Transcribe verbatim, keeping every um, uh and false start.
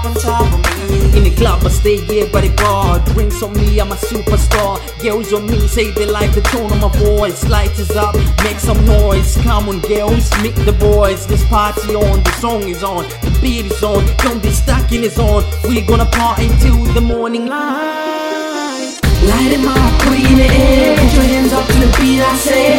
up on top of me. In the club I stay here by the bar. Drinks on me, I'm a superstar. Girls on me say they like the tone of my voice. Light is up, make some noise. Come on girls, meet the boys. This party on, the song is on, the beat is on. Don't be stuck in his on. We're gonna party till the morning light. Light 'em up, put it in the air. Put your hands up to the beat I say.